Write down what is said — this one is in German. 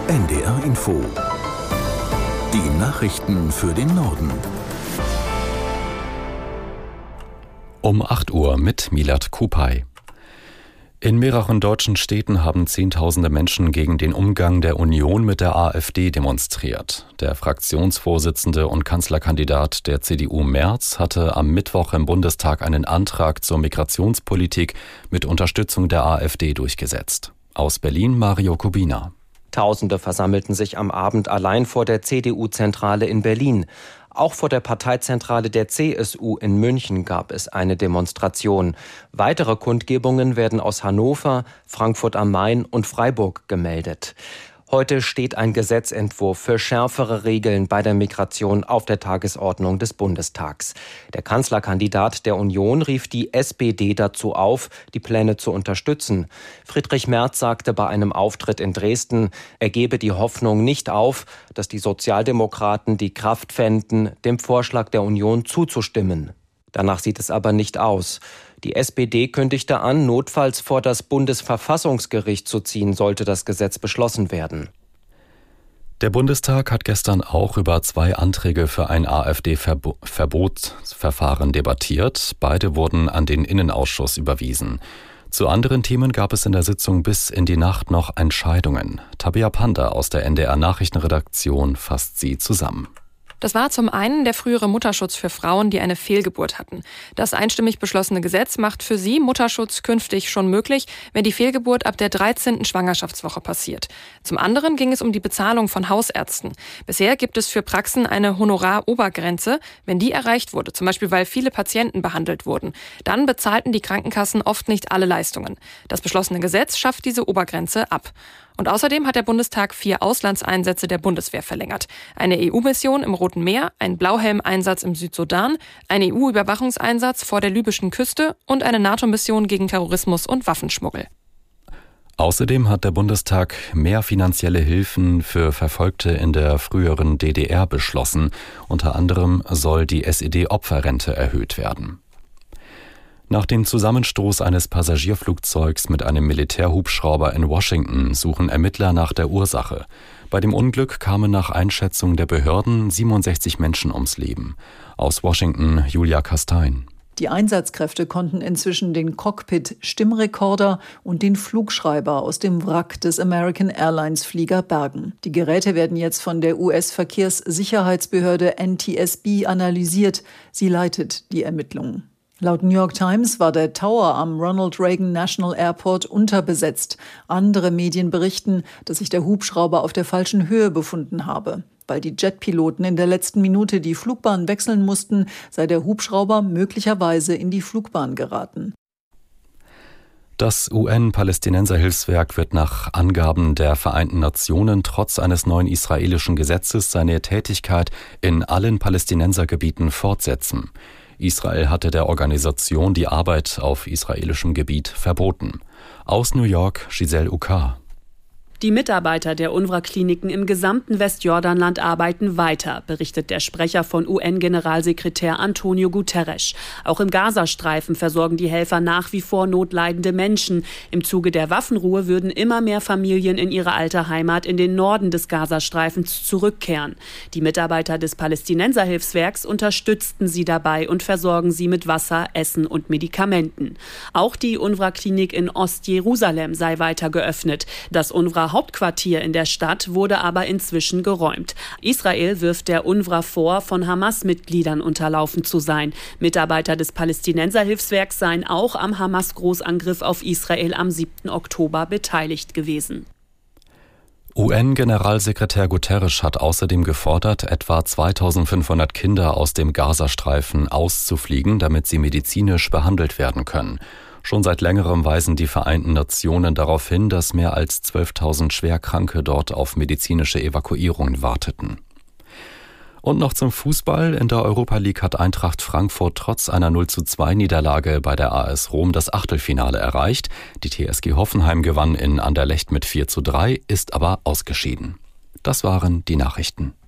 NDR Info. Die Nachrichten für den Norden. Um 8 Uhr mit Milad Kupay. In mehreren deutschen Städten haben Zehntausende Menschen gegen den Umgang der Union mit der AfD demonstriert. Der Fraktionsvorsitzende und Kanzlerkandidat der CDU Merz hatte am Mittwoch im Bundestag einen Antrag zur Migrationspolitik mit Unterstützung der AfD durchgesetzt. Aus Berlin Mario Kubina. Tausende versammelten sich am Abend allein vor der CDU-Zentrale in Berlin. Auch vor der Parteizentrale der CSU in München gab es eine Demonstration. Weitere Kundgebungen werden aus Hannover, Frankfurt am Main und Freiburg gemeldet. Heute steht ein Gesetzentwurf für schärfere Regeln bei der Migration auf der Tagesordnung des Bundestags. Der Kanzlerkandidat der Union rief die SPD dazu auf, die Pläne zu unterstützen. Friedrich Merz sagte bei einem Auftritt in Dresden, er gebe die Hoffnung nicht auf, dass die Sozialdemokraten die Kraft fänden, dem Vorschlag der Union zuzustimmen. Danach sieht es aber nicht aus. Die SPD kündigte an, notfalls vor das Bundesverfassungsgericht zu ziehen, sollte das Gesetz beschlossen werden. Der Bundestag hat gestern auch über 2 Anträge für ein AfD-Verbotsverfahren debattiert. Beide wurden an den Innenausschuss überwiesen. Zu anderen Themen gab es in der Sitzung bis in die Nacht noch Entscheidungen. Tabea Panda aus der NDR-Nachrichtenredaktion fasst sie zusammen. Das war zum einen der frühere Mutterschutz für Frauen, die eine Fehlgeburt hatten. Das einstimmig beschlossene Gesetz macht für sie Mutterschutz künftig schon möglich, wenn die Fehlgeburt ab der 13. Schwangerschaftswoche passiert. Zum anderen ging es um die Bezahlung von Hausärzten. Bisher gibt es für Praxen eine Honorarobergrenze. Wenn die erreicht wurde, zum Beispiel weil viele Patienten behandelt wurden, dann bezahlten die Krankenkassen oft nicht alle Leistungen. Das beschlossene Gesetz schafft diese Obergrenze ab. Und außerdem hat der Bundestag 4 Auslandseinsätze der Bundeswehr verlängert. Eine EU-Mission im Roten Meer, ein Blauhelm-Einsatz im Südsudan, ein EU-Überwachungseinsatz vor der libyschen Küste und eine NATO-Mission gegen Terrorismus und Waffenschmuggel. Außerdem hat der Bundestag mehr finanzielle Hilfen für Verfolgte in der früheren DDR beschlossen. Unter anderem soll die SED-Opferrente erhöht werden. Nach dem Zusammenstoß eines Passagierflugzeugs mit einem Militärhubschrauber in Washington suchen Ermittler nach der Ursache. Bei dem Unglück kamen nach Einschätzung der Behörden 67 Menschen ums Leben. Aus Washington Julia Kastein. Die Einsatzkräfte konnten inzwischen den Cockpit-Stimmrekorder und den Flugschreiber aus dem Wrack des American Airlines-Flieger bergen. Die Geräte werden jetzt von der US-Verkehrssicherheitsbehörde NTSB analysiert. Sie leitet die Ermittlungen. Laut New York Times war der Tower am Ronald Reagan National Airport unterbesetzt. Andere Medien berichten, dass sich der Hubschrauber auf der falschen Höhe befunden habe. Weil die Jetpiloten in der letzten Minute die Flugbahn wechseln mussten, sei der Hubschrauber möglicherweise in die Flugbahn geraten. Das UN-Palästinenser-Hilfswerk wird nach Angaben der Vereinten Nationen trotz eines neuen israelischen Gesetzes seine Tätigkeit in allen Palästinensergebieten fortsetzen. Israel hatte der Organisation die Arbeit auf israelischem Gebiet verboten. Aus New York, Giselle Ukar. Die Mitarbeiter der UNRWA-Kliniken im gesamten Westjordanland arbeiten weiter, berichtet der Sprecher von UN-Generalsekretär Antonio Guterres. Auch im Gazastreifen versorgen die Helfer nach wie vor notleidende Menschen. Im Zuge der Waffenruhe würden immer mehr Familien in ihre alte Heimat in den Norden des Gazastreifens zurückkehren. Die Mitarbeiter des Palästinenserhilfswerks unterstützten sie dabei und versorgen sie mit Wasser, Essen und Medikamenten. Auch die UNRWA-Klinik in Ostjerusalem sei weiter geöffnet. Das UNRWA-Hauptquartier in der Stadt wurde aber inzwischen geräumt. Israel wirft der UNRWA vor, von Hamas-Mitgliedern unterlaufen zu sein. Mitarbeiter des Palästinenserhilfswerks seien auch am Hamas-Großangriff auf Israel am 7. Oktober beteiligt gewesen. UN-Generalsekretär Guterres hat außerdem gefordert, etwa 2500 Kinder aus dem Gazastreifen auszufliegen, damit sie medizinisch behandelt werden können. Schon seit längerem weisen die Vereinten Nationen darauf hin, dass mehr als 12.000 Schwerkranke dort auf medizinische Evakuierungen warteten. Und noch zum Fußball. In der Europa League hat Eintracht Frankfurt trotz einer 0:2-Niederlage bei der AS Rom das Achtelfinale erreicht. Die TSG Hoffenheim gewann in Anderlecht mit 4:3, ist aber ausgeschieden. Das waren die Nachrichten.